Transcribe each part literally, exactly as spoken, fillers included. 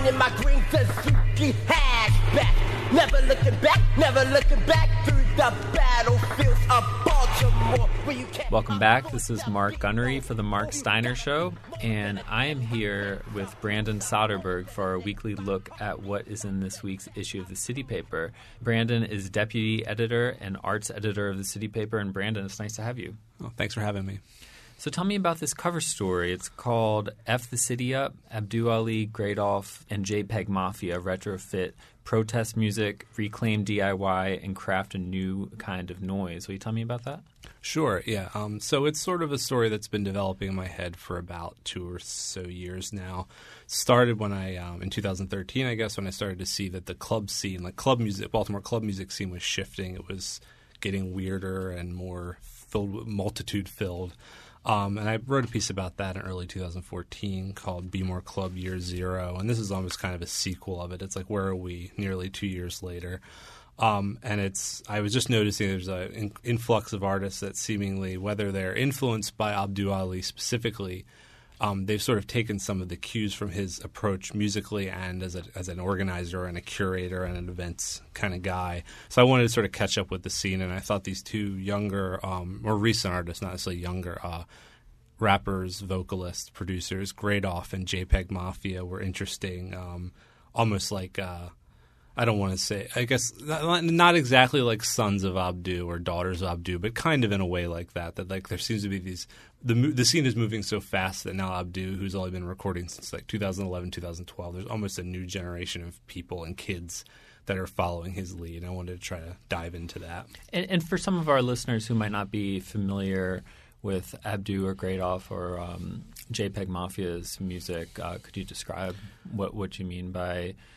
in my green Suzuki hatchback. Never looking back, never looking back through the battlefields of Baltimore. Where you can't Welcome back. This is Mark Gunnery for The Mark Steiner Show, and I am here with Brandon Soderberg for our weekly look at what is in this week's issue of the City Paper. Brandon is deputy editor and arts editor of the City Paper, and Brandon, it's nice to have you. Oh, thanks for having me. So tell me about this cover story. It's called F the City Up, Abdu Ali, Gradoff, and JPEG Mafia retrofit protest music, reclaim D I Y, and craft a new kind of noise. Will you tell me about that? Sure, yeah. Um, so it's sort of a story that's been developing in my head for about two or so years now. Started when I, um, in two thousand thirteen, I guess, when I started to see that the club scene, like club music, Baltimore club music scene was shifting. It was getting weirder and more filled, multitude-filled. Um, and I wrote a piece about that in early two thousand fourteen called Be More Club Year Zero. And this is almost kind of a sequel of it. It's like, where are we nearly two years later? Um, and it's I was just noticing there's an in, influx of artists that seemingly, whether they're influenced by Abdu Ali specifically, um, they've sort of taken some of the cues from his approach musically and as a, as an organizer and a curator and an events kind of guy. So I wanted to sort of catch up with the scene, and I thought these two younger, um, more recent artists, not necessarily younger, uh, rappers, vocalists, producers, Gradoff and JPEG Mafia were interesting, um, almost like uh, – I don't want to say – I guess not, not exactly like sons of Abdu or daughters of Abdu, but kind of in a way like that, that like there seems to be these – the the scene is moving so fast that now Abdu, who's only been recording since like two thousand eleven, two thousand twelve, there's almost a new generation of people and kids that are following his lead. I wanted to try to dive into that. And, and for some of our listeners who might not be familiar with Abdu or Gradoff or um, JPEG Mafia's music, uh, could you describe what, what you mean by –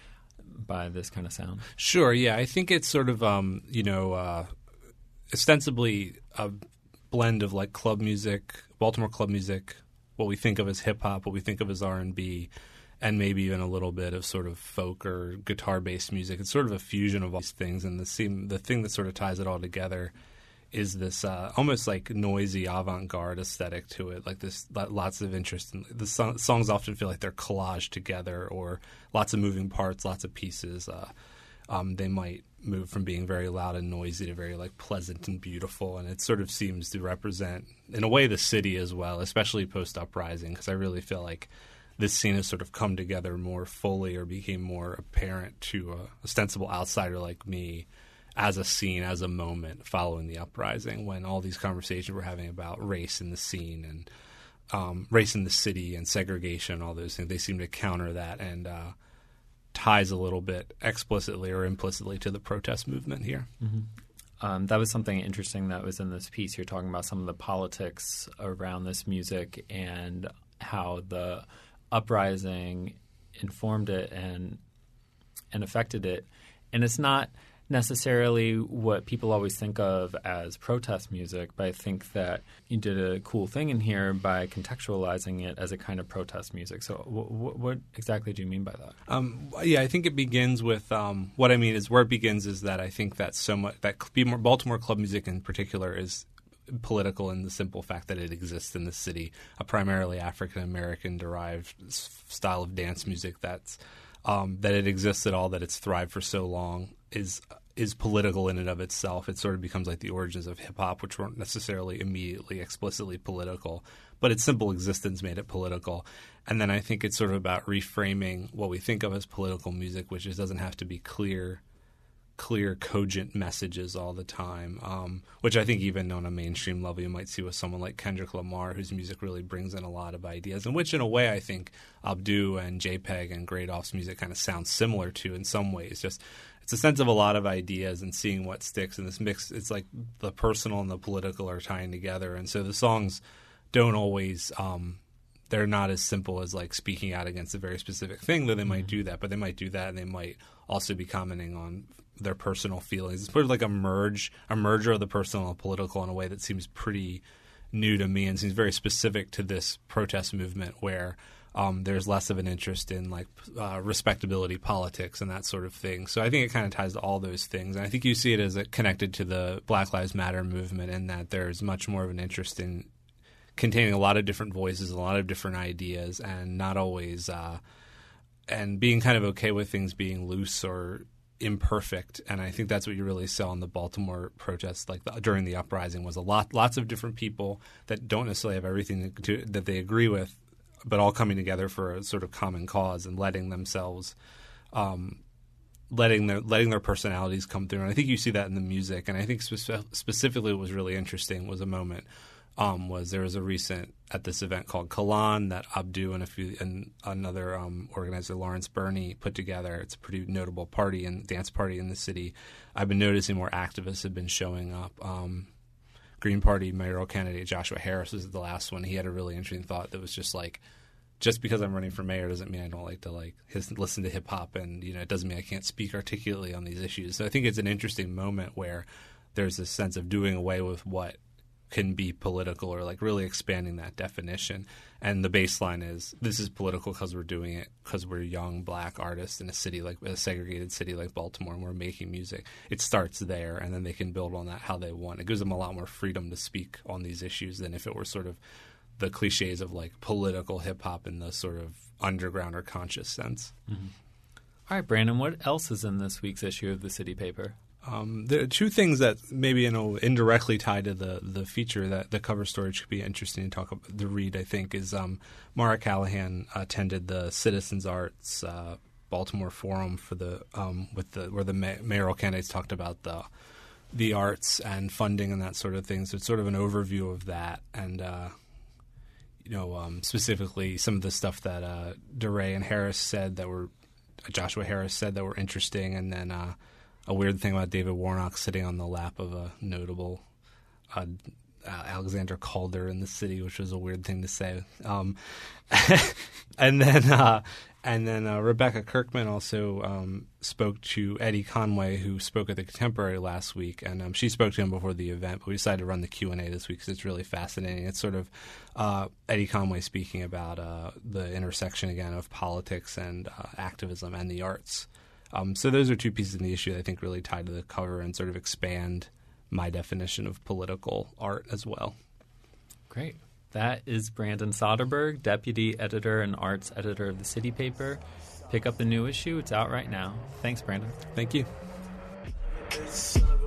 by this kind of sound? Sure, yeah. I think it's sort of, um, you know, uh, ostensibly a blend of like club music, Baltimore club music, what we think of as hip-hop, what we think of as R and B, and maybe even a little bit of sort of folk or guitar-based music. It's sort of a fusion of all these things, and the, seem, the thing that sort of ties it all together is this uh, almost like noisy avant-garde aesthetic to it, like this lots of interest. In, the so- songs often feel like they're collaged together, or lots of moving parts, lots of pieces. Uh, um, they might move from being very loud and noisy to very like pleasant and beautiful, and it sort of seems to represent, in a way, the city as well, especially post-uprising, because I really feel like this scene has sort of come together more fully or became more apparent to a ostensible outsider like me as a scene, as a moment following the uprising, when all these conversations we're having about race in the scene and um, race in the city and segregation, all those things, they seem to counter that and uh, ties a little bit explicitly or implicitly to the protest movement here. Mm-hmm. Um, that was something interesting that was in this piece. You're talking about some of the politics around this music and how the uprising informed it and and affected it. And it's not necessarily what people always think of as protest music, but I think that you did a cool thing in here by contextualizing it as a kind of protest music. So w- w- what exactly do you mean by that? Um, yeah, I think it begins with um, – what I mean is where it begins is that I think that so much – that Baltimore club music in particular is political in the simple fact that it exists in the city, a primarily African-American derived style of dance music that's um, – that it exists at all, that it's thrived for so long is – is political in and of itself. It sort of becomes like the origins of hip-hop, which weren't necessarily immediately explicitly political, but its simple existence made it political. And then I think it's sort of about reframing what we think of as political music, which is, doesn't have to be clear, clear, cogent messages all the time, um, which I think even on a mainstream level you might see with someone like Kendrick Lamar, whose music really brings in a lot of ideas, and which in a way I think Abdu and JPEG and Gradoff's music kind of sounds similar to in some ways. Just it's a sense of a lot of ideas and seeing what sticks in this mix. It's like the personal and the political are tying together. And so the songs don't always um, – they're not as simple as like speaking out against a very specific thing, though they might do that. But they might do that, and they might also be commenting on their personal feelings. It's sort of like a merge, a merger of the personal and political in a way that seems pretty new to me and seems very specific to this protest movement where – Um, there's less of an interest in like uh, respectability politics and that sort of thing. So I think it kind of ties to all those things. And I think you see it as a, connected to the Black Lives Matter movement in that there's much more of an interest in containing a lot of different voices, a lot of different ideas, and not always uh, and being kind of okay with things being loose or imperfect. And I think that's what you really saw in the Baltimore protests, like the, during the uprising, was a lot, lots of different people that don't necessarily have everything to, that they agree with, but all coming together for a sort of common cause and letting themselves, um, letting their letting their personalities come through. And I think you see that in the music. And I think spe- specifically what was really interesting was a moment. Um, was there was a recent at this event called Kalan that Abdu and a few and another um, organizer, Lawrence Burney, put together. It's a pretty notable party and dance party in the city. I've been noticing more activists have been showing up. Um, Green Party mayoral candidate Joshua Harris was the last one. He had a really interesting thought that was just like, just because I'm running for mayor doesn't mean I don't like to like his, listen to hip hop, and you know it doesn't mean I can't speak articulately on these issues. So I think it's an interesting moment where there's this sense of doing away with what can be political, or like really expanding that definition. And the baseline is this is political because we're doing it because we're young black artists in a city like a segregated city like Baltimore, and we're making music. It starts there, and then they can build on that how they want. It gives them a lot more freedom to speak on these issues than if it were sort of the cliches of like political hip hop in the sort of underground or conscious sense. Mm-hmm. All right, Brandon, what else is in this week's issue of the City Paper? Um, there are two things that maybe you know indirectly tied to the the feature that the cover story could be interesting to talk about. The read, I think, is um, Mara Callahan attended the Citizens Arts uh, Baltimore Forum for the um, with the where the ma- mayoral candidates talked about the the arts and funding and that sort of thing. So it's sort of an overview of that, and uh, you know um, specifically some of the stuff that uh, DeRay and Harris said that were uh, Joshua Harris said that were interesting, and then. Uh, A weird thing about David Warnock sitting on the lap of a notable uh, Alexander Calder in the city, which was a weird thing to say. Um, and then, uh, and then uh, Rebecca Kirkman also um, spoke to Eddie Conway, who spoke at the Contemporary last week, and um, she spoke to him before the event. But we decided to run the Q and A this week because it's really fascinating. It's sort of uh, Eddie Conway speaking about uh, the intersection again of politics and uh, activism and the arts. Um, so those are two pieces in the issue that I think really tie to the cover and sort of expand my definition of political art as well. Great. That is Brandon Soderberg, Deputy Editor and Arts Editor of the City Paper. Pick up the new issue. It's out right now. Thanks, Brandon. Thank you.